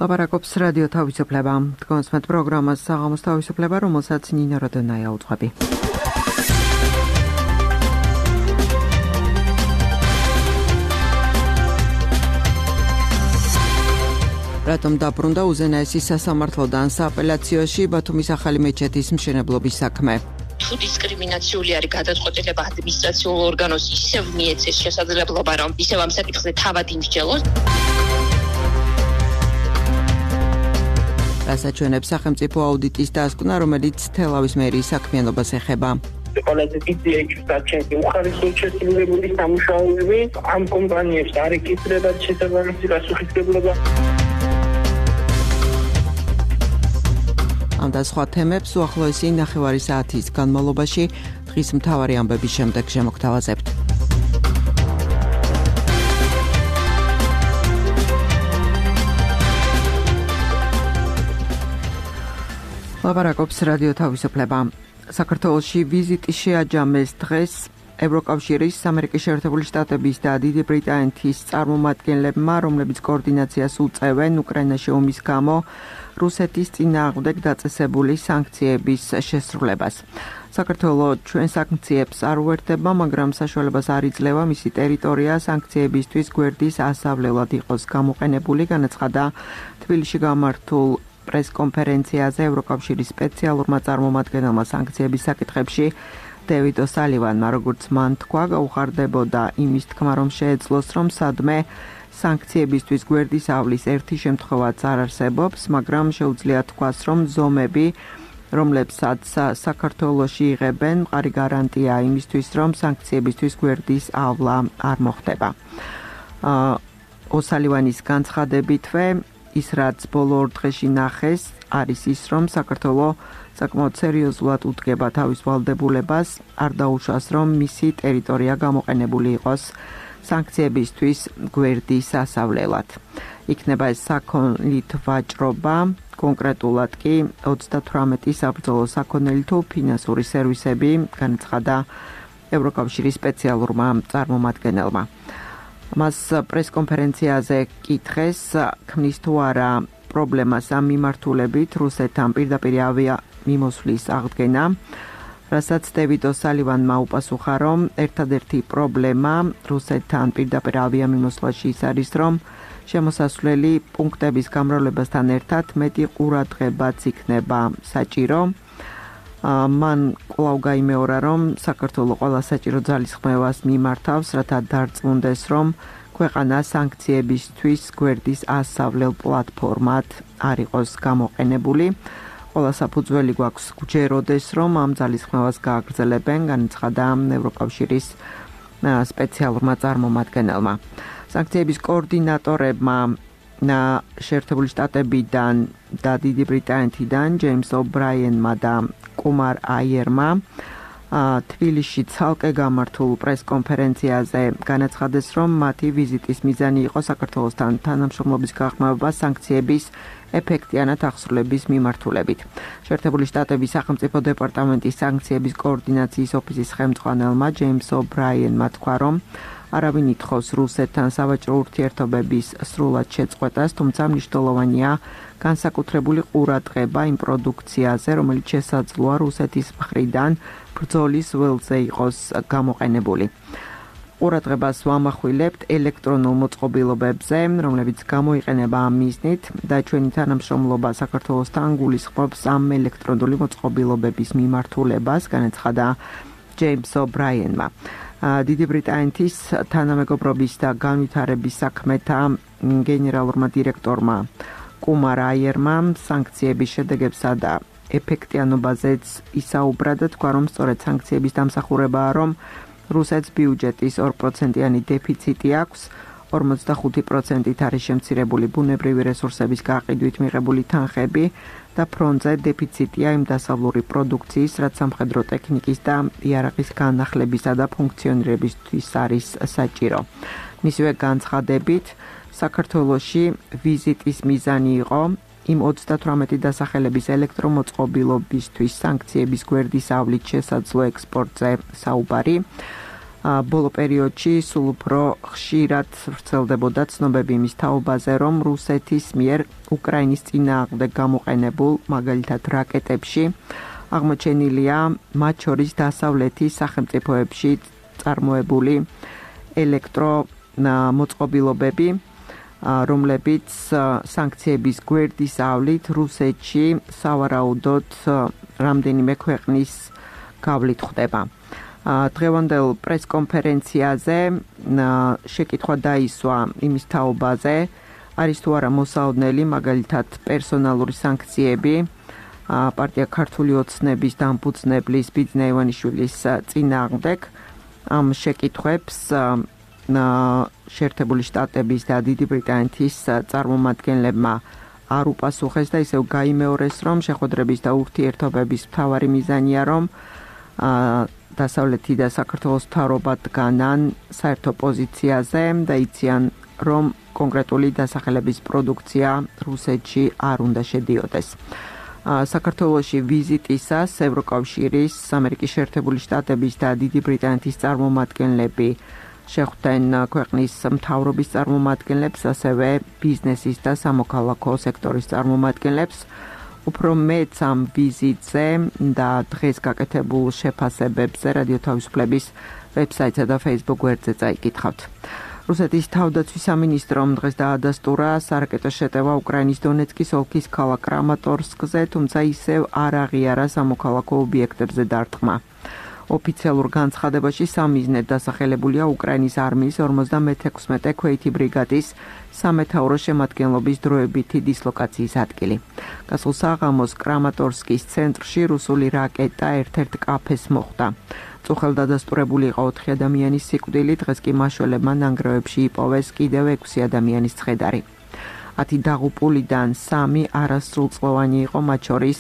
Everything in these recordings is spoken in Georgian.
ლაპარაკობს რადიო თავისუფლება. თქვენს პროგრამას საღამოს თავისუფლება, რომელსაც ნინო როდონაია უძღვები. რატომ დაბრუნდა უზენაესის სასამართლოდან სააპელაციოში ბათუმის ახალი მეჩეთის მშენებლობის საქმე? თუ დისკრიმინაციული არის გადაწყვეტილება ადმინისტრაციულ ორგანოს, ისევ მიეცეს შესაძლებლობა, რომ ისევ ამ საკითხზე თავად იმსჯელოს. რასაჩვენებს სახელმწიფო აუდიტის დასკვნა, რომელიც თელავის მერიის საქმიანობას ეხება. ყველაზე დიდი ექსპერტები უხარისხო შესრულებული სამუშაოები ამ კომპანიებს არ ეკისრებათ შესაბამისი პასუხისმგებლობა. ამ და სხვა თემებს უახლოესი 9 საათის განმავლობაში დღის მთავარი ამბების შემდეგ შემოგთავაზებთ. ლაპარაკობს რადიო თავისუფლება. საქართველოში ვიზიტი შეაჯამეს დღეს ევროკავშირის, ამერიკის შეერთებული შტატების და დიდი ბრიტანეთის წარმომადგენლებმა, რომლებიც კოორდინაციას უწევენ უკრაინაში ომის გამო რუსეთის წინააღმდეგ დაწესებული სანქციების შესრულებას. საქართველოს ჩვენ სანქციებს არ უერთდება, მაგრამ საშუალებას არ იძლევა მისი ტერიტორია სანქციებისთვის გვერდის ასავლელად იყოს გამოყენებული, განაცხადა თბილისში გამართულ პრესკონფერენციაზე ევროკავშირის სპეციალურმა წარმომადგენელმა სანქციების საკითხებში დევიდ ოსალივანმა, როგორც მან თქვა, გაუხარდებოდა იმის თქმა, რომ შეეძლოს, რომ სადმე სანქციებისთვის გვერდის ავლის ერთი შემთხვევაც არ არსებობს, მაგრამ შეუძლია თქვას, რომ ზომები, რომლებსაც საქართველოში იღებენ, მყარი გარანტია იმისთვის, რომ სანქციებისთვის გვერდის ავლა არ მოხდება. ოსალივანის განცხადებითვე ის რაც ბოლო ორ დღეში ნახეს, არის ის, რომ საქართველოს საკმაოდ სერიოზულად უდგება თავის ვალდებულებას, არ დაუშვას, რომ მისი ტერიტორია გამოყენებული იყოს სანქციებისთვის გვერდის ასავლელად. იქნება ეს საქონლით ვაჭრობა, კონკრეტულად კი 38 საბრძოლო საქონელი თუ ფინანსური სერვისები, განაცხადა ევროკავშირის სპეციალურმა წარმომადგენელმა. მას პრესკონფერენციაზე კითხეს, ქმნის თუ არა პრობლემას ამ მიმართულებით რუსეთთან პირდაპირ ავიამიმოსვლის აღდგენა, რასაც დევიდ ოსალივანმა უპასუხა, რომ ერთადერთი პრობლემა რუსეთთან პირდაპირ ავიამიმოსვლაში ის არის, რომ შემოსასვლელი პუნქტების გამრავლებასთან ერთად მეტი ყურადღებაც იქნება საჭირო. მან კვლავ გაიმეორა, რომ საქართველოს ყველა საჭირო ძალისხმევას მიმართავს, რათა დარწმუნდეს, რომ ქვეყანა სანქციებისთვის გვერდის ასავლელ პლატფორმად არ იყოს გამოყენებული. ყველა საფუძველი გვაქვს გვჯეროდეს, რომ ამ ძალისხმევას გააგრძელებენ, განაცხადა ევროკავშირის სპეციალურმა წარმომადგენელმა. სანქციების კოორდინატორებმა შეერთებული შტატებიდან და დიდი ბრიტანეთიდან ჯეიმს ობრაიენმა და კუმარ აიერმა თბილისში ცალკე გამართულ პრესკონფერენციაზე განაცხადეს, რომ მათი ვიზიტის მიზანი იყო საქართველოსთან თანამშრომლობის გაღრმავება სანქციების ეფექტიანად აღსრულების მიმართულებით. შეერთებული შტატების სახელმწიფო დეპარტამენტის სანქციების კოორდინაციის ოფისის ხელმძღვანელმა ჯეიმს ობრაიენმა თქვა, რომ არავინ ითხოვს რუსეთთან სავაჭრო ურთიერთობების სრულად შეწყვეტას, თუმცა მნიშვნელოვანია განსაკუთრებული ყურადღება იმ პროდუქციაზე, რომელიც შესაძლოა რუსეთის მხრიდან ბრძოლის ველზე იყოს გამოყენებული. ყურადღებას ვამახვილებთ ელექტრონულ მოწყობილობებზე, რომლებიც გამოიყენება ამ მიზნით და ჩვენი თანამშრომლობა საქართველოსთან გულისხმობს ამ ელექტრონული მოწყობილობების მიმართულებას, განაცხადა ჯეიმს ობრაიენმა. დიდი ბრიტანეთის თანამეგობრობის და განვითარების საქმეთა გენერალურმა დირექტორმა კუმარ აიერმა სანქციების შედეგებსა და ეფექტიანობაზეც ისაუბრა და თქვა, რომ სწორედ სანქციების დამსახურებაა, რომ რუსეთს ბიუჯეტის 2%-იანი დეფიციტი აქვს, 45%-ით არის შემცირებული ბუნებრივი რესურსების გაყიდვით მიღებული თანხები და ფრონტზე დეფიციტია იმ დასავლური პროდუქციის, რაც სამხედრო ტექნიკის და იარაღის განახლებისა და ფუნქციონირებისთვის არის საჭირო. მისივე განცხადებით, საქართველოში ვიზიტის მიზანი იყო იმ 38 დასახელების ელექტრომოწყობილობისთვის სანქციების გვერდის ავლით შესაძლო ექსპორტზე საუბარი. ბოლო პერიოდში სულ უფრო ხშირად ვრცელდებოდა ცნობები იმის თაობაზე, რომ რუსეთის მიერ უკრაინის წინააღმდეგ გამოყენებულ, მაგალითად რაკეტებში აღმოჩენილია მათ შორის დასავლეთის სახელმწიფოებში წარმოებული ელექტრომოწყობილობები, რომლებიც სანქციების გვერდის ავლით რუსეთში სავარაუდოდ რამდენიმე ქვეყნის გავლით ხდება. დღევანდელ პრესკონფერენციაზე შეკითხვა დაისვა იმის თაობაზე, არის თუ არა მოსაოდნელი, მაგალითად პერსონალური სანქციები პარტია ქართული ოცნების დამფუძნებლის ბიძინა ივანიშვილის წინააღმდეგ. ამ შეკითხვებს შეერთებული შტატების და დიდი ბრიტანეთის წარმომადგენლებმა არ უპასუხეს და ისევ გაიმეორეს, რომ შეხვედრების და ურთიერთობების მთავარი მიზანია, რომ დასავლეთი და საქართველოს მთავრობა დგანან საერთო პოზიციაზე და იციან, რომ კონკრეტული დასახელების პროდუქცია რუსეთში არ უნდა შედიოდეს. საქართველოში ვიზიტისას ევროკავშირის, ამერიკის შეერთებული შტატების და დიდი ბრიტანეთის წარმომადგენლები შეხვდნენ ქვეყნის მთავრობის წარმომადგენლებს, ასევე ბიზნესის და სამოქალაქო სექტორის წარმომადგენლებს. უფრო მეც ამ ვიზიტზე და დღეს გაკეთებულ შეფასებებზე რადიო თავისუფლების ვებსაიტსა და Facebook გვერდზე წაიკითხავთ. რუსეთის თავდაცვის სამინისტრომ დღეს დაადასტურა სარაკეტო შეტევა უკრაინის დონეცკის ოლქის ქალაქ კრამატორსკზე, თუმცა ისევ არ აღიარა სამოქალაქო ობიექტებზე დარტყმა. ოფიციალურ განცხადებაში სამიზნედ დასახელებულია უკრაინის არმიის 56-მე ქვეითი ბრიგადის სამეთაურო შემადგენლობის დროებითი დისლოკაციის ადგილი. გასულ საღამოს კრამატორსკის ცენტრში რუსული რაკეტა ერთ-ერთ კაფეს მოხვდა. წუხელ დადასტურებული იყო 4 ადამიანის სიკვდილი, დღეს კი მაშველებმა ნანგრევებში იპოვეს კიდევ 6 ადამიანის ცხედარი. 10 დაღუპულიდან 3 არასრულწლოვანი იყო, მათ შორის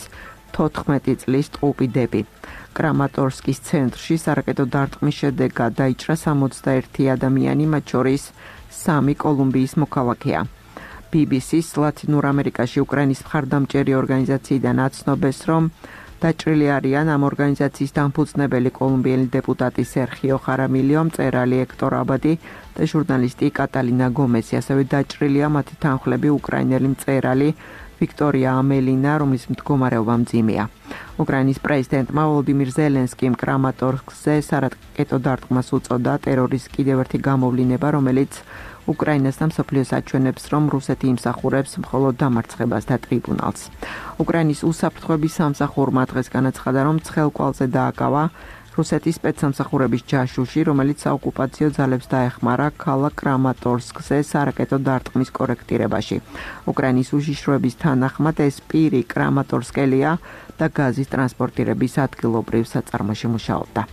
14 წლის ტყუპიდები. კრამატორსკის ცენტრში სარაკეტო დარტყმის შედეგად დაიჭრა 61 ადამიანი, მათ შორის 3 კოლუმბიის მოქალაქეა. BBC-ს ლათინურ ამერიკაში უკრაინის მხარდამჭერი ორგანიზაციიდან აცნობეს, რომ დაჭრილი არიან ამ ორგანიზაციის დამფუძნებელი კოლუმბიელი დეპუტატი სერხიო ხარამილიო, მწერალი ექტორ აბადი და ჟურნალისტი კატალინა გომესი, ასევე დაჭრილია მათი თანხლები უკრაინელი მწერალი ვიქტორია ამელინა, რომლის მდგომარეობა მძიმეა. უკრაინის პრეზიდენტმა ვოლოდიმირ ზელენსკიმ კრამატორსკზე სარაკეტო დარტყმას უწოდა ტერორის კიდევ ერთი გამოვლინება, რომელიც უკრაინას და მსოფლიოს აჩვენებს, რომ რუსეთი იმსახურებს მხოლოდ დამარცხებას და ტრიბუნალს. უკრაინის უსაფრთხოების სამსახურმა დღეს განაცხადა, რომ ცხელკვალზე დააკავა რუსეთის სპეცსამსახურების ჯაშუში, რომელიც საოკუპაციო ძალებს დაეხმარა ქალაქ კრამატორსკზე სარაკეტო დარტყმის კორექტირებაში. უკრაინის უშიშროების თანახმად ეს პირი კრამატორსკელია და გაზის ტრანსპორტირების ადგილობრივ საწარმოში მუშაობდა.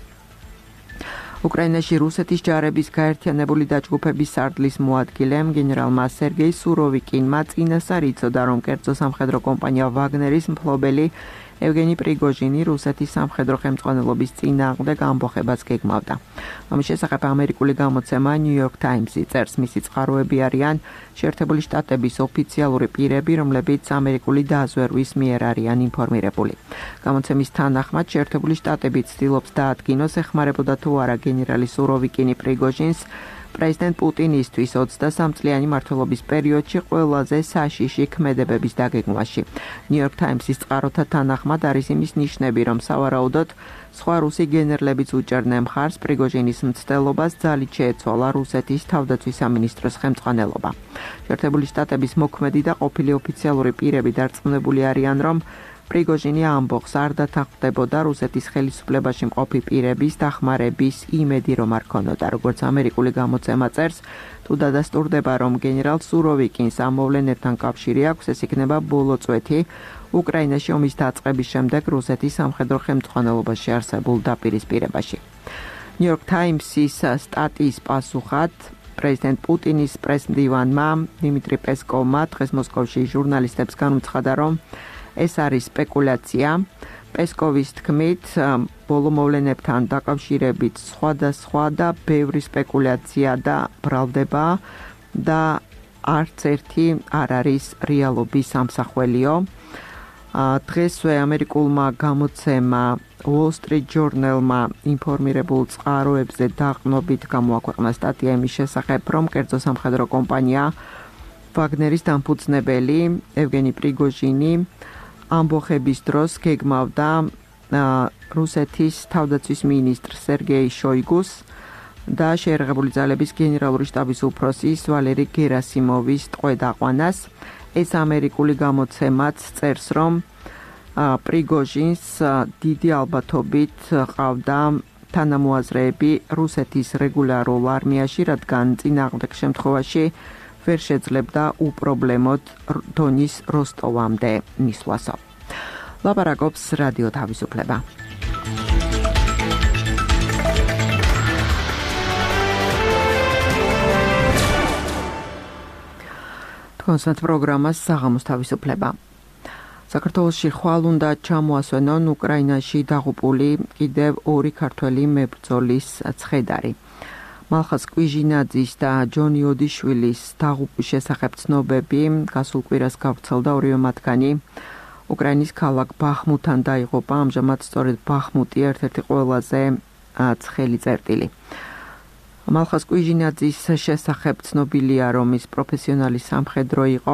უკრაინაში რუსეთის ჯარების გაერთიანებული დაჯგუფების სარდლის მოადგილემ გენერალმა სერგეი სუროვიკინმა წინასწარ იცოდა, რომ კერძო სამხედრო კომპანია ვაგნერის მფლობელი ევგენი პრიგოჟინი რუსეთის სამხედრო ხელმძღვანელობის წინააღმდეგ ამბოხებას გეგმავდა. ამის შესახებ ამერიკული გამოცემა New York Times-ი წერს, მისი წყაროები არიან შეერთებული შტატების ოფიციალური პირები, რომლებიც ამერიკული დაზვერვის მიერ არიან ინფორმირებული. გამოცემის თანახმად შეერთებული შტატები ცდილობს დაადგინოს, ეხმარებოდა თუ არა გენერალი სუროვიკინი პრიგოჟინს პრეზიდენტ პუტინისთვის 23 წლიანი მმართველობის პერიოდში ყველაზე საშიში ქმედებების დაგეგმვაში. New York Times-ის წყაროთა თანახმად არის იმის ნიშნები, რომ სავარაუდოდ სხვა რუსი გენერლებიც უჭერდნენ მხარს პრიგოჟინის მცდელობას, ძალით შეეცვალა რუსეთის თავდაცვის სამინისტროს ხელმძღვანელობა. შეერთებული შტატების მოქმედი და ყოფილი ოფიციალური პირები დარწმუნებული არიან, რომ პრიგოჟინი ამბოხს არ დათანხმდებოდა რუსეთის ხელისუფლებაში მყოფი პირების დახმარების იმედი რომ არ ქონოდა. როგორც ამერიკული გამოცემა წერს, თუ დადასტურდება, რომ გენერალ სუროვიკინს ამ მოვლენებთან კავშირი აქვს, ეს იქნება ბოლო წვეთი უკრაინაში ომის დაწყების შემდეგ რუსეთის სამხედრო ხელმძღვანელობაში არსებულ დაპირისპირებაში. New York Times-ის სტატიის პასუხად პრეზიდენტ პუტინის პრესმდივანმა დიმიტრი პესკოვმა დღეს მოსკოვში ჟურნალისტებს განუცხადა, რომ ეს არის სპეკულაცია. პესკოვის თქმით, ბოლო მოვლენებთან დაკავშირებით სხვადასხვა და ბევრი სპეკულაცია და ბრალდება და არც ერთი არ არის რეალობის ამსახველიო. დღესვე ამერიკულმა გამოცემა Wall Street Journal-მა ინფორმირებულ წყაროებზე დაყრდნობით გამოაქვეყნა სტატია იმის შესახებ, რომ კერძო სამხედრო კომპანია ვაგნერის დამფუძნებელი ევგენი პრიგოჟინი ამბოხების დროს გეგმავდა რუსეთის თავდაცვის მინისტრ სერგეი შოიგუს და შეერაღებული ძალების გენერალური შტაბის უფროსის ვალერი გერასიმოვის ტყვედ-აყვანას. ეს ამერიკული გამოცემაც წერს, რომ პრიგოჟინს დიდი ალბათობით ყავდა თანამოაზრეები რუსეთის რეგულარულ არმიაში, რადგან წინააღმდეგ შემთხვევაში ვერ შეძლებდა უპრობლემოდ დონის როსტოვამდე მისვლასო. ლაპარაკობს რადიო თავისუფლება. კონსტანტ პროგრამას საღამოს თავისუფლება. საქართველოში ხვალ უნდა ჩამოასვენონ უკრაინაში დაღუპული კიდევ 2 ქართველი მებრძოლის ცხედარი. მალხაზ კვიჟინაძის და ჯონი ოდიშვილის დაღუპვის შესახებ ცნობები გასულ კვირას გავრცელდა. ორივე მათგანი უკრაინის ქალაქ ბახმუთთან დაიღუპა. ამჟამად სწორედ ბახმუტი ერთ-ერთი ყველაზე ცხელი წერტილი. მალხაზ კვიჟინაძის შესახებ ცნობილია, რომ ის პროფესიონალი სამხედრო იყო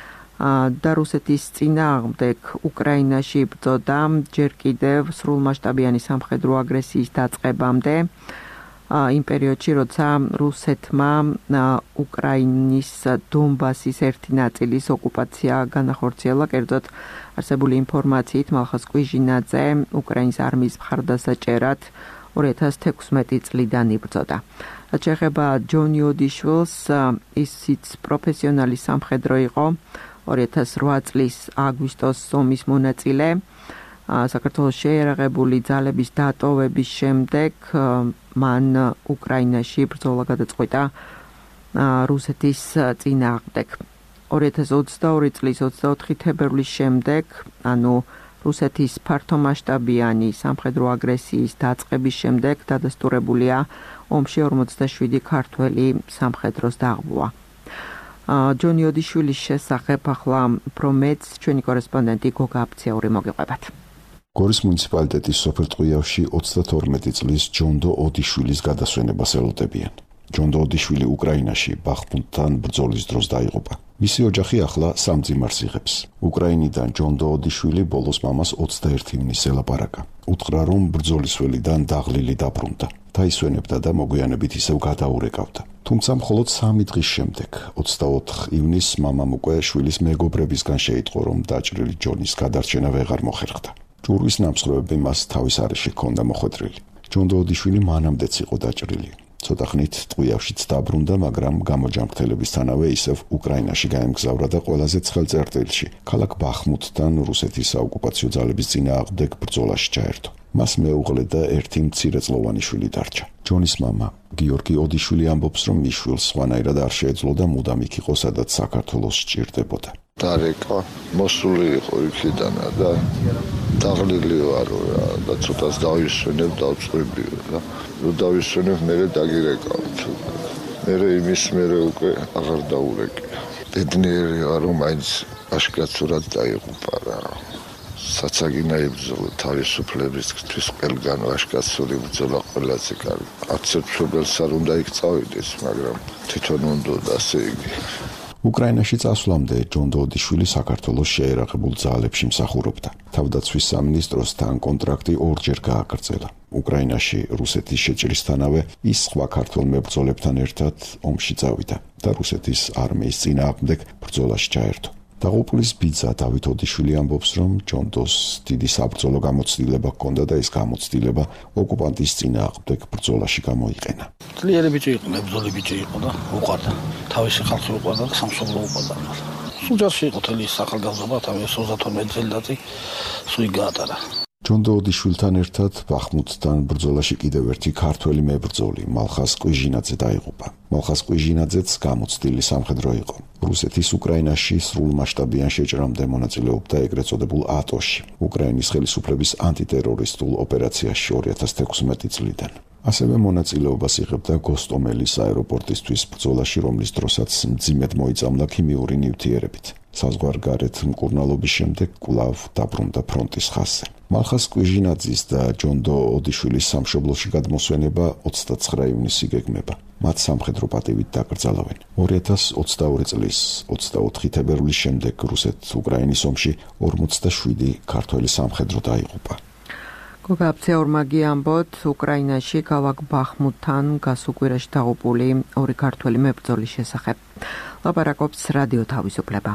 და რუსეთის წინააღმდეგ უკრაინაში იბრძოდა ჯერ კიდევ სრულმასშტაბიანი სამხედრო აგრესიის დაწყებამდე. იმ პერიოდში, როცა რუსეთმა უკრაინის დონბასის ერთი ნაწილის ოკუპაცია განახორციელა, კერძოდ არსებული ინფორმაციით მალხაზ კვიჟინაძე უკრაინის არმიის მხარდასაჭერად 2016 წლიდან იბრძოდა. რაც შეეხება ჯონი ოდიშვილს, ისიც პროფესიონალი სამხედრო იყო. 2008 წლის აგვისტოს ომის მონაწილე. საქართველოს შეიარაღებული ძალების დატოვების შემდეგ მან უკრაინაში ბრძოლა გადაწყვიტა რუსეთის წინააღმდეგ. 2022 წლის 24 თებერვლის შემდეგ, ანუ რუსეთის ფართომასშტაბიანი სამხედრო აგრესიის დაწყების შემდეგ დადასტურებულია ომში 47 ქართველი სამხედროს დაღუპვა. ჯონი ოდიშვილის შესახებ ახლა პრომეც ჩვენი კორესპონდენტი გოგა აფციური მოგიყვებათ. გორის მუნიციპალიტეტის სოფელ ტყვიავში 32 წლის ჯონდო ოდიშვილის გადასვენებას ელოდებიან. ჯონდო ოდიშვილი უკრაინაში ბახმუტთან ბრძოლის დროს დაიღუპა. მისი ოჯახი ახლა სამძიმარს იღებს. უკრაინიდან ჯონდო ოდიშვილი ბოლოს მამას 21 ივნისს ელაპარაკა. უთხრა, რომ ბრძოლის ველიდან დაღლილი დაბრუნდა. დაისვენებდა და მოგვიანებით ისევ გადაურეკავდა. თუმცა მხოლოდ 3 დღის შემდეგ, 24 ივნისს მამამ უკვე შვილის მეგობრებისგან შეიტყო, რომ დაჭრილი ჯონის გადარჩენა ვეღარ მოხერხდა. ჭურვის ნამსხვრევები მას თავის არეში ჰქონდა მოხვედრილი. ჯონდო ოდიშვილი მანამდეც იყო დაჭრილი. ცოტა ხნით ტყვიავშიც დაბრუნდა, მაგრამ გამოჯანმრთელებისთანავე ისევ უკრაინაში გაემგზავრა და ყველაზე ცხელ წერტილში, ქალაქ ბახმუტთან რუსეთის საოკუპაციო ძალების წინააღმდეგ ბრძოლაში ჩაერთო. მას მეუღლე და ერთი მცირეწლოვანი შვილი დარჩა. ჯონის მამა, გიორგი ოდიშვილი ამბობს, რომ მის შვილს სხვანაირად არ შეეძლო და მუდამ იქ იყო, სადაც საქართველოს სჭირდებოდა. დარეკა მოსული იყო იქიდან და დაღლილი ვარო და ცოტას დავისვენებ დავწყვიბიო და დავისვენებ მერე დაგირეკავთ. მერე იმის მერე უკვე აღარ დაურეკე. ბედნიერი ვარო, მაინც აშკაცურად დაიღუპა რა. საცაგინა იბრძოლა თავისუფლებისთვის ყველგან აშკაცური ბრძოლა ყველაზე კარგი. არც ერთ მშობელს არ უნდა იქ წავიდეს, მაგრამ თვითონ უნდა ასე იგი. უკრაინაში წასვლამდე ჯონდო ოდიშვილი საქართველოს შეიარაღებულ ძალებში მსახურობდა. თავდაცვის სამინისტროსთან კონტრაქტი 2 ჯერ გააგრძელა. უკრაინაში რუსეთის შეჭრისთანავე ის სხვა ქართველ მებრძოლებთან ერთად ომში წავიდა და რუსეთის არმიის წინააღმდეგ ბრძოლაში ჩაერთო. დაღუპულის ბიძა დავით ოდიშვილი ამბობს, რომ ჯონდოს დიდი საბრძოლო გამოცდილება ჰქონდა და ეს გამოცდილება ოკუპანტის წინააღმდეგ ბრძოლაში გამოიყენა. ძლიერი ბიჭი იყო, მებრძოლი ბიჭი იყო და უყვარდა. თავისი ხალხი უყვარდა და სამშობლო უყვარდა. სუჯარში იყო თელი სახალხო თავის 32 წელიწადში სუი გაატარა. ჯონდო ოდიშვილთან ერთად ბახმუტთან ბრძოლაში კიდევ ერთი ქართველი მებრძოლი მალხაზ კვიჟინაძე დაიღუპა. მალხაზ კვიჟინაძეც გამოცდილი სამხედრო იყო. რუსეთის უკრაინაში სრულმასშტაბიან შეჭრამდე მონაწილეობდა ეგრეთ წოდებულ ატოში, უკრაინის ხელისუფლების ანტიტერორისტულ ოპერაციაში 2016 წლიდან. ასევე მონაწილეობას იღებდა გოსტომელის აეროპორტისთვის ბრძოლაში, რომლის დროსაც მძიმედ მოიწამლა ქიმიური ნივთიერებით. საზღვარგარეთ მკურნალობის შემდეგ კვლავ დაბრუნდა ფრონტის ხაზზე. მალხას კვიჟინაძის და ჯონდო ოდიშვილის სამშობლოში გადმოსვენება 29 ივნისს იგეგმება. მათ სამხედრო პატივით დაკრძალავენ. 2022 წლის 24 თებერვლის შემდეგ რუსეთ-უკრაინის ომში 47 ქართველი სამხედრო დაიღუპა. გოგაბცე ორმაგი ამბოთ, უკრაინაში ქალაქ ბახმუთთან გასუკვირაში დაღუპული 2 ქართველი მებრძოლის შესახებ. ლაპარაკობს რადიო თავისუფლება.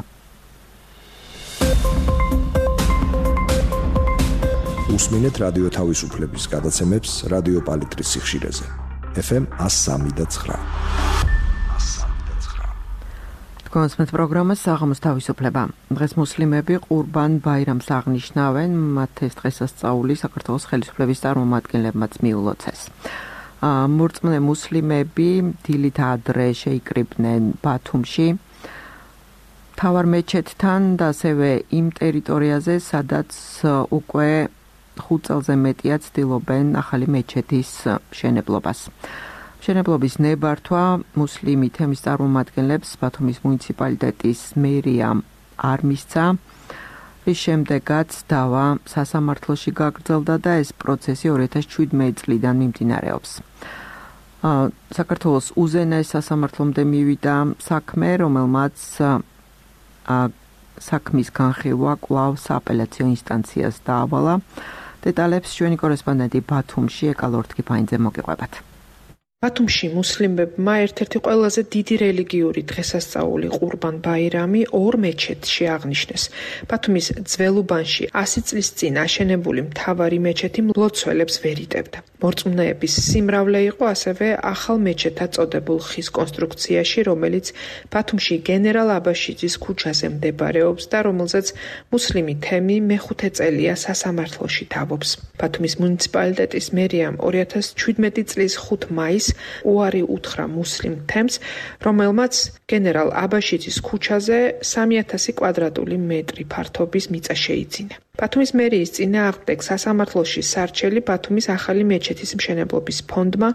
უსმინეთ რადიო თავისუფლების გადაცემებს რადიო პალიტრის სიხშირეზე. FM 103.9. კონსმეთ პროგრამა საღამოს თავისუფლება. დღეს მუსლიმები ყურბან ბაირამს აღნიშნავენ, მათ ეს დღესასწაული საქართველოს ხელისუფლების წარმომადგენლებმაც მიულოცეს. მორწმუნე მუსლიმები დილით ადრე შეიკრიბნენ ბათუმში მთავარ მეჩეთთან და ასევე იმ ტერიტორიაზე, სადაც უკვე 5 წელზე მეტია ცდილობენ ახალი მეჩეთის მშენებლობას. მშენებლობის ნებართვა მუსლიმი თემის წარმომადგენლებს ბათუმის მუნიციპალიტეტის მერია არ მისცა, რის შემდეგაც დავა სასამართლოში გაგრძელდა და ეს პროცესი 2017 წლიდან მიმდინარეობს. საქართველოს უზენაეს სასამართლომდე მივიდა საქმე, რომელმაც საქმის განხილვა კვლავ სააპელაციო ინსტანციას დაავალა. დეტალებს ჩვენი კორესპონდენტი ბათუმში ეკალორთკიფაინძე მოგიყვებათ. ბათუმში მუსლიმებმა ერთ-ერთი ყველაზე დიდი რელიგიური დღესასწაული ყურბან ბაირამი 2 მეჩეთში აღნიშნეს. ბათუმის ძველუბანში 100 წლის წინ აშენებული მთავარი მეჩეთი მლოცველებს ვერ იტევდა. მორწმუნეების სიმრავლე იყო ასევე ახალ მეჩეთად წოდებულ ხის კონსტრუქციაში, რომელიც ბათუმში გენერალ აბაშიძის ქუჩაზე მდებარეობს და რომელზეც მუსლიმი თემი მეხუთე წელია სასამართლოში თავობს. ბათუმის მუნიციპალიტეტის მერიამ 2017 წლის 5 მაისს უარი უთხრა მუსლიმ თემს, რომელმაც გენერალ აბაშიძის ქუჩაზე 3000 კვადრატული მეტრი ფართობის მიწა შეიძინა. ბათუმის მერიის წინააღმდეგ სასამართლოში სარჩელი ბათუმის ახალი მეჩეთის მშენებლობის ფონდმა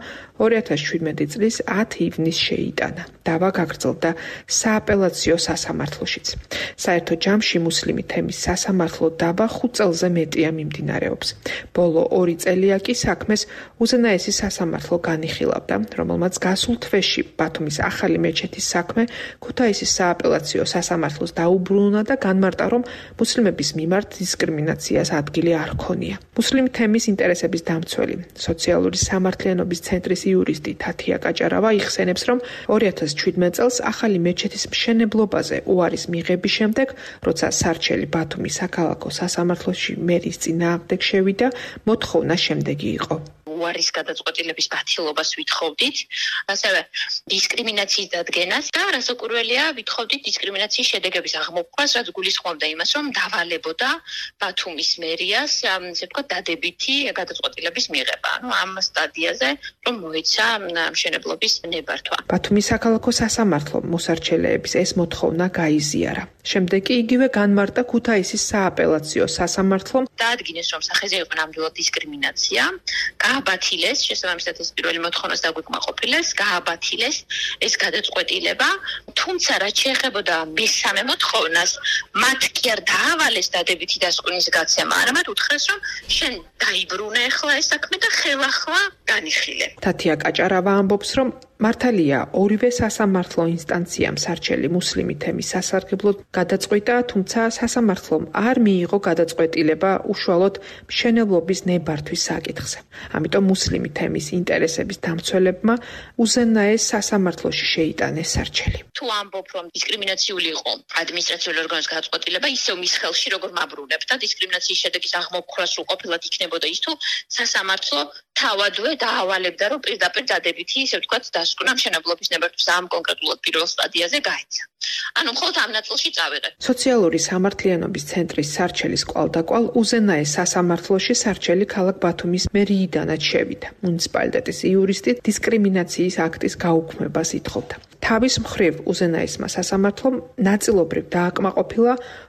2017 წლის 10 ივნისს შეიტანა. დავა გაგრძელდა სააპელაციო სასამართლოშიც. საერთო ჯამში მუსლიმი თემის სასამართლო დავა 5 წელზე მეტია მიმდინარეობს. ბოლო 2 წელია კი საქმეს უზენაესი სასამართლო განიხილავდა, რომელმაც გასულ თვეში ბათუმის ახალი მეჩეთის საქმე ქუთაისის სააპელაციო სასამართლოს დაუბრუნა და განმარტა, რომ მუსლიმების მიმართ დისკრიმინაციას ადგილი არ ქონია. მუსლიმ თემის ინტერესების დამცველი, სოციალური სამართლიანობის ცენტრის იურისტი თათია კაჭარავა იხსენებს, რომ 2017 წელს ახალი მეჩეთის მშენებლობაზე უარის მიღების შემდეგ, როცა სარჩელი ბათუმის საქალაქო სასამართლოში მერის წინააღმდეგ შევიდა, მოთხოვნა შემდეგი იყო. უარის გადაწყვეტილების ბათილობას ვითხოვდით, ასევე დისკრიმინაციის დადგენას და რასაკურველია ვითხოვდით დისკრიმინაციის შედეგების აღმოფხვას, რაც გულისხმობდა იმას, რომ დავალებოდა ბათუმის მერიას, ესე ვთქვათ, დადებითი გადაწყვეტილების მიღება. ამ სტადიაზე რომ მოეცა მშენებლობის ნებართვა. ბათუმის საქალაქო სასამართლომ მოსარჩელეების ეს მოთხოვნა გაიზიარა. შემდეგ კი იგივე განმარტა ქუთაისის სააპელაციო სასამართლომ, დაადგინეს, რომ სახეზე იყო ნამდვილად დისკრიმინაცია, გააბათილეს, შესაბამისად ეს პირველი მოთხოვნას დაგვიკმაყოფილეს, გააბათილეს ეს გადაწყვეტილება, თუმცა რაც შეეხებოდა მესამე მოთხოვნას, მათ კი არ დაავალეს დადებითი დასკვნის გაცემა, არამედ უთხრეს, რომ შენ დაიბრუნე ახლა ეს საქმე და ხელახლა განიხილე. თათია კაჭარავა ამბობს, რომ მართალია ორივე სასამართლო ინსტანციამ სარჩელი მუსლიმი თემის სასარგებლოდ გადაწყვიტა, თუმცა სასამართლომ არ მიიღო გადაწყვეტილება უშუალოდ მშენებლობის ნებართვის საკითხზე. ამიტომ მუსლიმი თემის ინტერესების დამცველებმა უზენაეს სასამართლოში შეიტანეს სარჩელი. თუ ამბობ, რომ დისკრიმინაციული იყო ადმინისტრაციული ორგანოს გადაწყვეტილება, ისევ მის ხელში როგორ მაბრუნებთ და დისკრიმინაციის შედეგის აღმოფხვას უყოფილად იქნებოდა ის, თუ სასამართლო თავადვე დაავალებდა, რომ პირდაპირ დადებითი, ისე ვთქვათ, დასკვნა მშენებლობის ნებართვის ამ კონკრეტულად პირველ სტადიაზე გაეცა. ანუ მხოლოდ ამ ნაწილში წავიღეთ. სოციალური სამართლიანობის ცენტრის სარჩელის კვალდაკვალ უზენაეს სასამართლოში სარჩელი ქალაქ ბათუმის მერიიდანაც შევიდა. მუნიციპალიტეტის იურისტი დისკრიმინაციის აქტის გაუქმებას ითხოვდა. თავის მხრივ უზენაესმა სასამართლომ ნაწილობრივ დააკმაყოფილა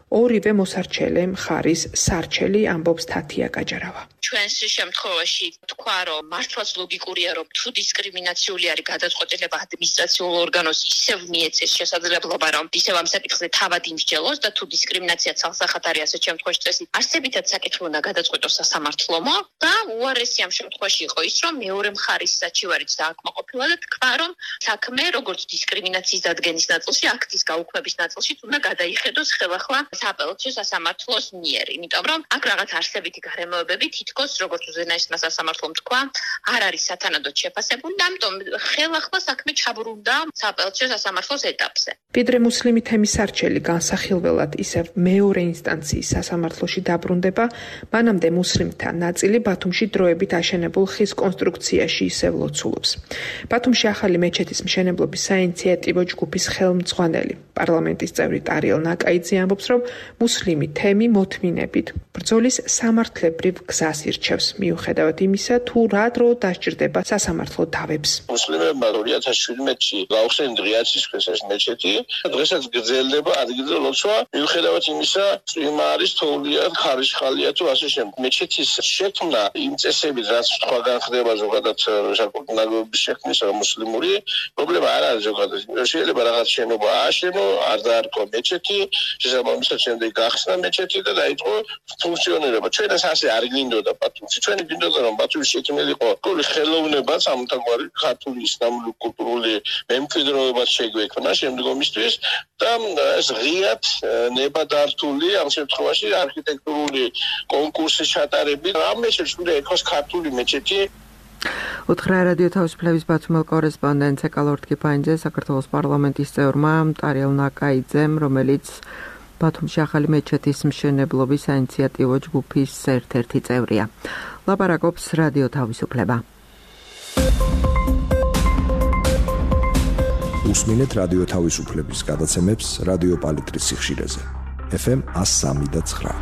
ორივე მოსარჩელე მხარის სარჩელი, ამბობს თათია გაჯარავა. ჩვენს შემთხვევაში თქვა, რომ მართლაც ლოგიკურია, რომ თუ დისკრიმინაციული არის გადაწყვეტილება ადმინისტრაციულ ორგანოს ისევ მიეცეს შესაძლებლობა, რომ ისევ ამ საკითხზე თავად იმსჯელოს და თუ დისკრიმინაცია ცალსახად არის ასეთ შემთხვევაში წესით, არსებითად საკითხი უნდა გადაწყვეტოს სასამართლომო და უარესი ამ შემთხვევაში იყო ის, რომ მეორე მხარის საჩივარიც დააკმაყოფილა და თქვა, რომ საქმე როგორც დისკრიმინაციის დადგენის ნაწილში, აქტის გაუქმების ნაწილში უნდა გადაიხედოს ხელახლა სააპელაციო სასამართლოს მიერ, იმიტომ რომ აქ რაღაც არსებითი გარემოებები თითქოს როგორც უზენაესმა სასამართლომ თქვა, არ არის სათანადოდ შეფასებული და ამიტომ ხელახლა საქმე ჩაბრუნდა სააპელაციო სასამართლოს ეტაპზე. ვიდრე მუსლიმი თემის სარჩელი განსახილველად ისევ მეორე ინსტანციის სასამართლოში დაბრუნდება, მანამდე მუსლიმთა ნაწილი ბათუმში დროებით აშენებულ ხის კონსტრუქციაში ისევ ლოცულობს. ბათუმში ახალი მეჩეთის მშენებლობის საინიციატივო ჯგუფის ხელმძღვანელი, პარლამენტის წევრი ტარიელ ნაკაიძე ამბობს, რომ მუსლიმი თემი მოთმინებით ბრძოლის სამართლებრივ გზას ირჩევს, მიუხედავად იმისა, თუ რა დრო დასჭირდება სასამართლო დავებს. მუსლიმებმა 2017-ში გაუხსენ დღეაცის ეს მეჩეთი, დღესაც გრძელდება ადგილზე ლოცვა, მიუხედავად იმისა, წვიმა არის თოვლია, ხარიშხალია თუ ასე შემდეგ. მეჩეთის შექმნა იმ წესებით, რაც სხვაგან ხდება ზოგადად საკუთნაგობის შექმნის მუსლიმური პრობლემა არ არის ზოგადად. შეიძლება რაღაც შენობა ააშენო, არ დაარქვა მეჩეთი, შესაბამისად შემდეგ გახსნა მეჩეთი და დაიწყო ფუნქციონირება. ჩვენას ასე არ გინდოდა ბათუმში. ჩვენი გინდოდა რომ ბათუმში შექმნილიყო კული ხელოვნებაც ამთაგვარი ქართული ისლამური კულტურული მემკვიდრეობაც შეგვექმნა შემდგომისთვის და ეს ღიად ნებადართული ამ შემთხვევაში არქიტექტურული კონკურსის ჩატარებით ამ მეჩეთს უნდა ეკოს ქართული მეჩეთი. უთხრა რადიო თავისუფლების ბათუმელ კორესპონდენტ ეკალორდ კიფაინძე საქართველოს პარლამენტის წევრმა ტარიელ ნაკაიძემ, რომელიც ბათუმში ახალი მეჩეთის მშენებლობის საინიციატივო ჯგუფის ერთ-ერთი წევრია. ლაპარაკობს რადიო თავისუფლება. უსმინეთ რადიო თავისუფლების გადაცემებს რადიო პალიტრის სიხშირეზე. FM 103.9.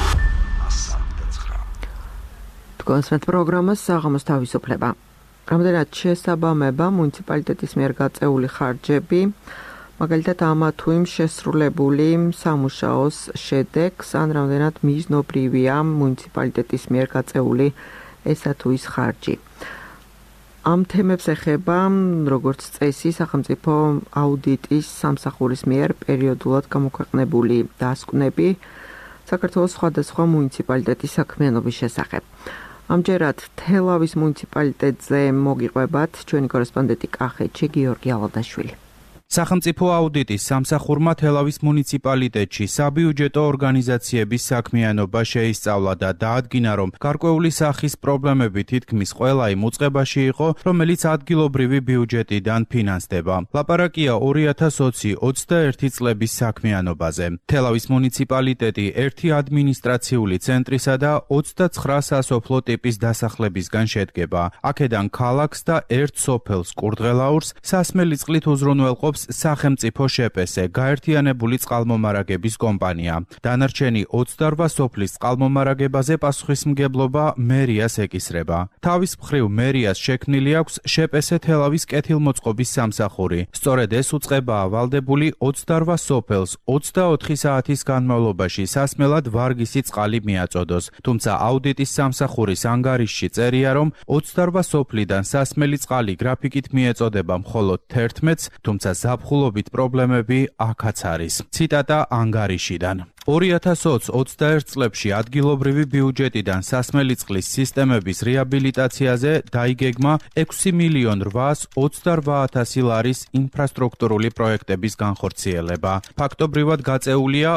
კონსერტ პროგრამას საღამოს თავისუფლება. რამდენად შესაბამება მუნიციპალიტეტის მიერ გაწეული ხარჯები, მაგალითად ამა თუ იმ შესრულებული სამუშაოს შედეგს, ან რამდენად მიზნობრივია მუნიციპალიტეტის მიერ გაწეული ესა თუ ის ხარჯი. ამ თემებს ეხება, როგორც წესი, სახელმწიფო აუდიტის სამსახურის მიერ პერიოდულად გამოქვეყნებული დასკვნები საქართველოს სხვადასხვა მუნიციპალიტეტის საქმიანობის შესახებ. ამჯერად თელავის მუნიციპალიტეტზე მოგიყვებათ ჩვენი კორესპონდენტი კახეთში გიორგი ალადაშვილი. სახელმწიფო აუდიტის სამსახურმა თელავის მუნიციპალიტეტში საბიუჯეტო ორგანიზაციების საქმიანობა შეისწავლა და დაადგინა, რომ გარკვეული სახის პრობლემები თითქმის ყველა იმ უწყებაში იყო, რომელიც ადგილობრივი ბიუჯეტიდან ფინანსდება. ლაპარაკია 2021 წლების საქმიანობაზე. თელავის მუნიციპალიტეტი ერთი ადმინისტრაციული ცენტრისა და 29 სასოფლო ტიპის დასახლებისგან შედგება. აქედან ქალაქს და ერთ სოფელს კურდღელაურს სასმელი წყლით უზრუნველყოფს სახელმწიფო შეპესე გაერთიანებული წყალმომარაგების კომპანია. დანარჩენი 28 სოფლის წყალმომარაგებაზე პასუხისმგებლობა მერიას ეკისრება. თავის მხრივ მერიას შექმნილი აქვს შეპესე თელავის კეთილმოწყობის სამსახური. სწორედ ეს უწყებაა ვალდებული 28 სოფელს 24 საათის განმავლობაში სასმელად ვარგისი წყალი მიაწოდოს. თუმცა აუდიტის სამსახურის ანგარიშში წერია, რომ 28 სოფლიდან სასმელი წყალი გრაფიკით მიეწოდება მხოლოდ 11-ს, თუმცა ზაფხულობით პრობლემები აქაც არის. ციტატა ანგარიშიდან. 2021 წლებში ადგილობრივი ბიუჯეტიდან სასმელი წყლის სისტემების რეაბილიტაციაზე დაიგეგმა 6.828.000 ლარის ინფრასტრუქტურული პროექტების განხორციელება. ფაქტობრივად გაწეულია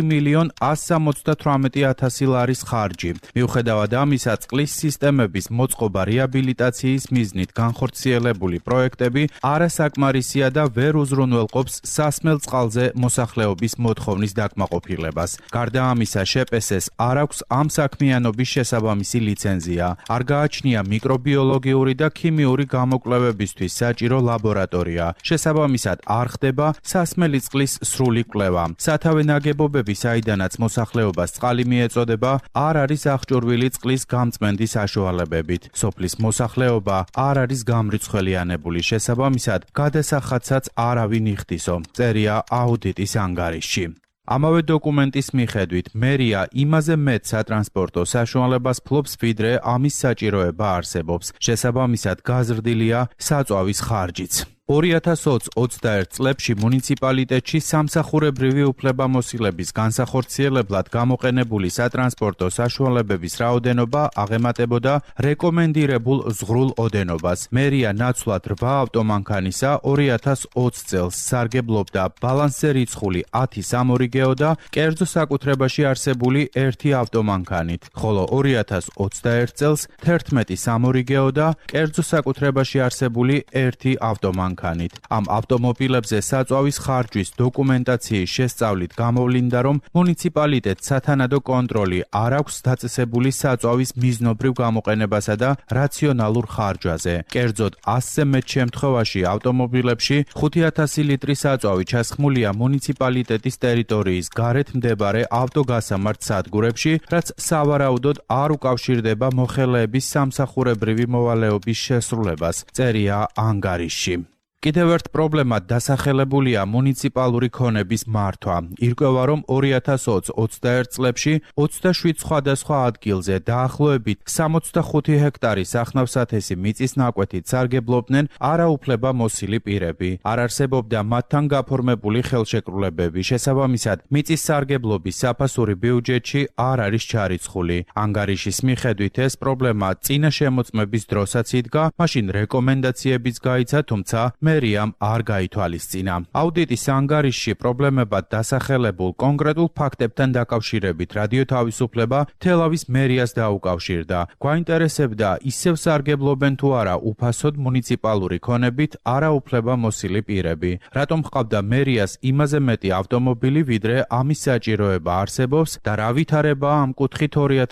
4.178.000 ლარის ხარჯი. მიუხედავად ამისა, წყლის სისტემების მოწყობა რეაბილიტაციის მიზნით განხორციელებული პროექტები არასაკმარისია და ვერ უზრუნველყოფს სასმელ წყალზე მოსახლეობის მოთხოვნის დაკმაყოფილებას. გარდა ამისა, შეპესეს არ აქვს ამ საქმიანობის შესაბამისი ლიცენზია. არ გააჩნია მიკრობიოლოგიური და ქიმიური გამოკვლევებისთვის საჭირო ლაბორატორია. შესაბამისად, არ ხდება სასმელი წყლის სრული კვლევა. სათავე ნაგებობები, საიდანაც მოსახლეობას წყალი მიეწოდება, არ არის აღჭურვილი წყლის გამწმენდის საშუალებებით. სოფლის მოსახლეობა არ არის გამრიცხველიანებული. შესაბამისად, გადასახადსაც არავინ იხდისო. წერია აუდიტის ანგარიშში. ამავე დოკუმენტის მიხედვით, მერია იმაზე მეტ სატრანსპორტო საშუალებას ფლობს, ვიდრე ამის საჭიროება არსებობს. შესაბამისად, გაზრდილია საწვავის ხარჯიც. 2021 წლებში მუნიციპალიტეტში სამსახურებრივი უფლებამოსილების განსახორციელებლად გამოყენებული სატრანსპორტო საშუალებების რაოდენობა აღემატებოდა რეკომენდირებულ ზღვრულ ოდენობას. მერია ნაცვლად 8 ავტომანქანისა 2020 წელს სარგებლობდა ბალანსზე რიცხული 10 სამორიგეო და კერძო საკუთრებაში არსებული 1 ავტომანქანით, ხოლო 2021 წელს 11 სამორიგეო და კერძო საკუთრებაში არსებული 1 ავტომანქანით. ამ ავტომობილებზე საწვავის ხარჯვის დოკუმენტაციის შესწავლით გამოვლინდა, რომ მუნიციპალიტეტს სათანადო კონტროლი არ აქვს დაწესებული საწვავის მიზნობრივ გამოყენებასა და რაციონალურ ხარჯვაზე. კერძოდ, 100-ზე მეტ შემთხვევაში ავტომობილებში 5000 ლიტრის საწვავი ჩასხმულია მუნიციპალიტეტის ტერიტორიის გარეთ მდებარე ავტოგასამართ სადგურებში, რაც სავარაუდოდ არ უკავშირდება მოხელეების სამსახურებრივი მოვალეობის შესრულებას. წერია ანგარიშში. კიდევ ერთ პრობლემად დასახელებულია მუნიციპალური ქონების მართვა. ირკვევა, რომ 2021 წლებში 27 სხვადასხვა ადგილზე დაახლოებით 65 ჰექტარი სახნავსათესი მიწის ნაკვეთით სარგებლობდნენ არაუფლებამოსილი პირები. არ არსებობდა მათთან გაფორმებული ხელშეკრულებები. შესაბამისად, მიწის სარგებლობის საფასური ბიუჯეტში არ არის ჩარიცხული. ანგარიშის მიხედვით ეს პრობლემა წინა შემოწმების დროსაც იდგა, მაშინ რეკომენდაციებიც გაიცა, თუმცა მერიამ არ გაითვალისწინა. აუდიტის ანგარიშში პრობლემებად დასახელებულ კონკრეტულ ფაქტებთან დაკავშირებით რადიო თავისუფლება თელავის მერიას დაუკავშირდა. გვაინტერესებდა, ისევ სარგებლობენ თუ არა უფასოდ მუნიციპალური ქონებით არაუფლებამოსილი პირები. რატომ ჰყავდა მერიას იმაზე მეტი ავტომობილი, ვიდრე ამის საჭიროება არსებობს და რა ვითარებაა ამ კუთხით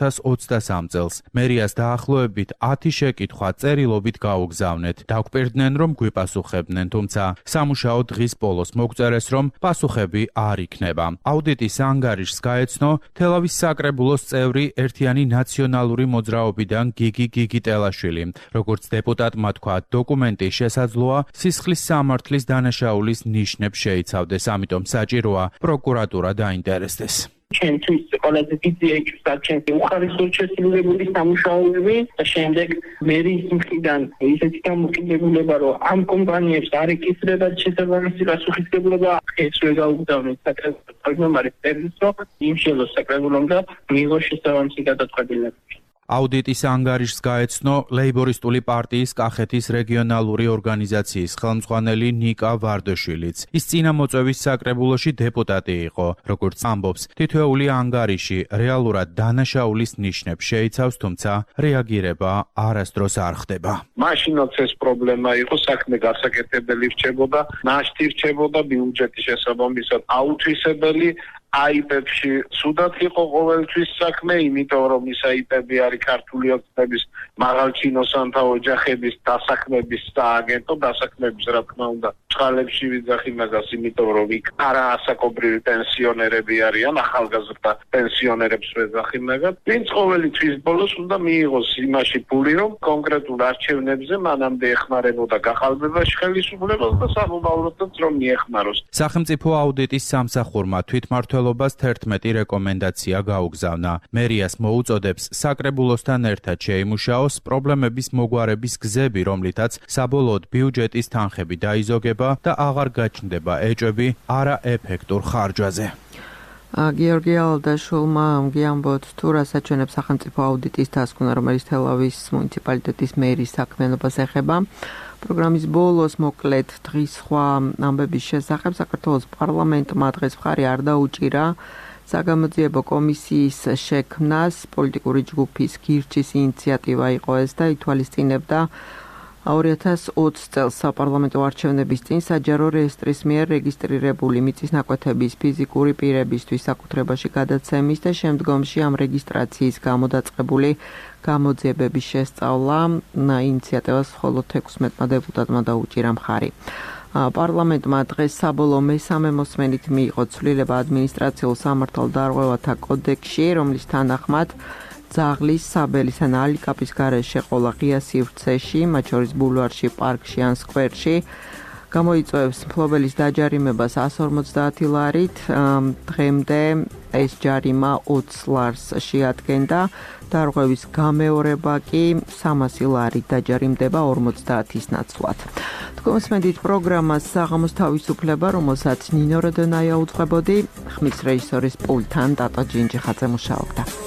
2023 წელს. მერიას დაახლოებით 10 შეკითხვა წერილობით გაუგზავნეთ. დაგვპირდნენ, რომ გვიპასუხებდნენ, თუმცა სამუშაო დღის ბოლოს მოგწერეს, რომ პასუხები არ იქნება. აუდიტის ანგარიშს გაეცნო თელავის საკრებულოს წევრი ერთიანი ნაციონალური მოძრაობიდან გიგი გიგიტელაშვილი. როგორც დეპუტატმა თქვა, დოკუმენტი შესაძლოა სისხლის სამართლის დანაშაულის ნიშნებს შეიცავდეს, ამიტომ საჭიროა პროკურატურა დაინტერესდეს. ჩემთვის ყველაზე დიდი ეჭვს ჩემს უხარისხო შესრულებული სამუშაოები და შემდეგ მერიის მხრიდან ისეთი დამოკიდებულება, რომ ამ კომპანიებს არ ეკისრება შესაბამისი პასუხისმგებლობა, ეს ვერ გაუგზავნეს საკრებულოს მომარის წერილს, რომ იმ შეძლოს საკრებულომ და მიიღოს შესაბამისი გადაწყვეტილებები. აუდიტის ანგარიშს გაეცნო ლეიბორისტული პარტიის კახეთის რეგიონალური ორგანიზაციის ხელმძღვანელი ნიკა ვარდაშვილიც. ის წინა მოწვევის საკრებულოში დეპუტატი იყო. როგორც ამბობს, თითოეული ანგარიში რეალურად დანაშაულის ნიშნებს შეიცავს, თუმცა რეაგირება არასდროს არ ხდება. მაშინაც ეს პრობლემა იყო, საქმე გასაკეთებელი რჩებოდა, ნაშთი რჩებოდა, ბიუჯეტის შესაბამისად აუთვისებელი. აიპებში სუდად იყო ყოველთვის საქმე, იმიტომ რომ ის აიპები არის ქართული ოცნების მაღალჩინოსანთა ოჯახების დასაქმების სააგენტო, დასაქმების რა თქმა უნდა წყალებში ვიძახი მაგას, იმიტომ რომ იქ არაასაკობრივი პენსიონერები არიან, ახალგაზრდა პენსიონერებს ვეძახი მაგას. ვინც ყოველი თვის ბოლოს უნდა მიიღოს იმაში ფული, რომ კონკრეტულ არჩევნებზე მანამდე ეხმარებოდა გახალბებაში ხელისუფლებას და სამომავლოდაც რომ მიეხმაროს. სახელმწიფო აუდიტის სამსახურმა თვითმმართველობას 11 რეკომენდაცია გაუგზავნა. მერიას მოუწოდებს საკრებულოსთან ერთად შეიმუშაოს პრობლემების მოგვარების გზები, რომლითაც საბოლოოდ ბიუჯეტის თანხები დაიზოგება და აღარ გაჩნდება ეჭვები არაეფექტურ ხარჯვაზე. გიორგი ალდაშვილმა ამბობთ, თუ რა საჩვენებს სახელმწიფო აუდიტის დასკვნა, რომელიც თელავის მუნიციპალიტეტის მერის საქმიანობას ეხება. პროგრამის ბოლოს მოკლედ დღის სხვა ამბების შესახებ საქართველოს პარლამენტმა დღეს მხარი არ დაუჭირა საგამოძიებო კომისიის შექმნას. პოლიტიკური ჯგუფის გირჩის ინიციატივა იყო ეს და ითვალისწინებდა 2020 წელს საპარლამენტო არჩევნების წინ საჯარო რეესტრის მიერ რეგისტრირებული მიწის ნაკვეთების ფიზიკური პირებისთვის საკუთრებაში გადაცემის და შემდგომში ამ რეგისტრაციის გამო დაწყებული გამოძიებების შესწავლა ინიციატივას მხოლოდ 16 დეპუტატმა დაუჭირა მხარი. პარლამენტმა დღეს საბოლოო მესამე მოსმენით მიიღო ცვლილება ადმინისტრაციულ სამართალდარღვევათა კოდექსში, რომლის თანახმად ძაღლის, საბელის ან ალიკაპის გარეშე ყოლა ღია სივრცეში, მათ შორის ბულვარში, პარკში ან სკვერში გამოიწვევს მფლობელის დაჯარიმებას 150 ლარით, დღემდე ეს ჯარიმა 20 ლარს შეადგენდა, დარღვევის გამეორება კი 300 ლარით დაჯარიმდება 50-ის ნაცვლად. თქვენსმენდით პროგრამას საღამოს თავისუფლება, რომელსაც ნინო როდონაია უძღვებოდი, ხმის რეჟისორის პულტთან ტატო ჯინჯიხაძე მუშაობდა.